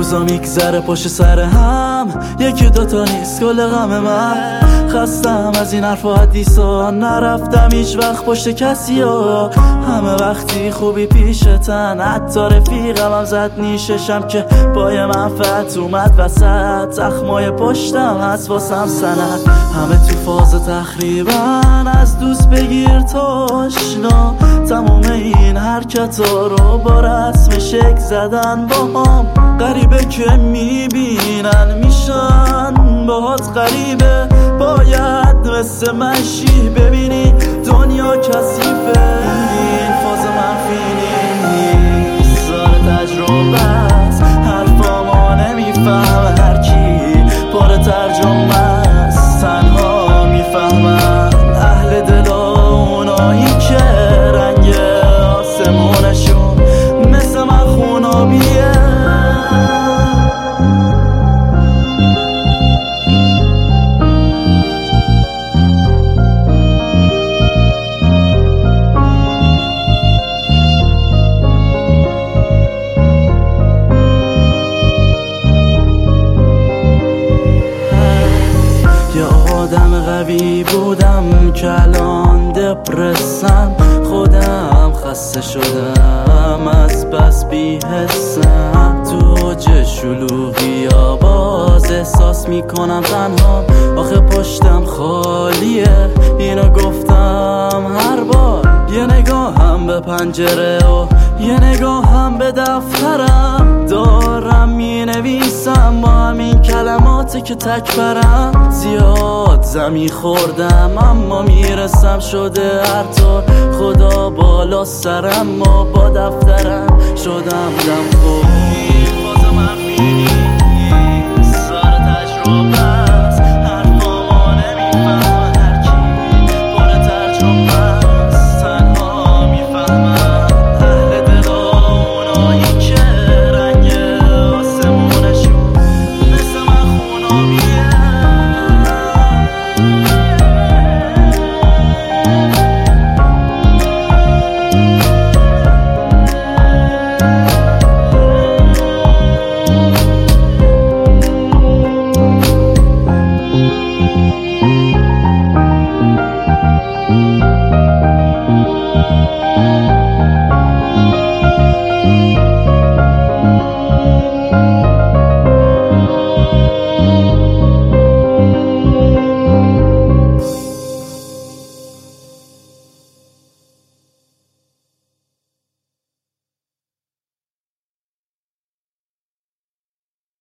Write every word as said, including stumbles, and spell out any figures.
روزا میگذره پشت سر هم، یکی دوتا نیست کل غم من. خستم از این حرف و حدیثا، نرفتم هیچ وقت پشت کسی ها. همه وقتی خوبی پیشتن، حتی رفیقم هم زد نیششم که پای منفعت اومد وسط. زخمای پشتم هست واسم سند، همه تو فاز تخریبن. از دوست بگیر تا آشنا، تموم این حرکتا رو با رسم شک زدن با هم. غریبه که میبینن میشن باهات غریبه، باید مثل مشی ببینی دنیا کثیفه. این فاز منفی نیست، داره تجربه است، حرفامو نمیفهم هرکی پر ترجمه است. تنها میفهمن اهل دل اونایی که رنگ آسمونشون مثل من خونابیه. آدم قوی بودم که الان دپرسم، خودم خسته شدم از بس بی حسم. تو اوج شلوغی ها باز احساس میکنم تنها، آخه پشتم خالیه. اینو گفتم هر بار، یه نگاهم به پنجره و یه نگاهم به دفترم. دارم می نویسم با همین کلماتی که تک برم. زیاد زمین خوردم اما میرسم شده هر طور. خدا بالا سرم و با دفترم شدم دم خور. فاز منفی نیست، داره تجربه است، حرفامو نمیفهم هرکی پر ترجمه است. تنها میفهمم اهل دل اونایی که رنگ آسمونشون مثل من خونابیه. Thank you.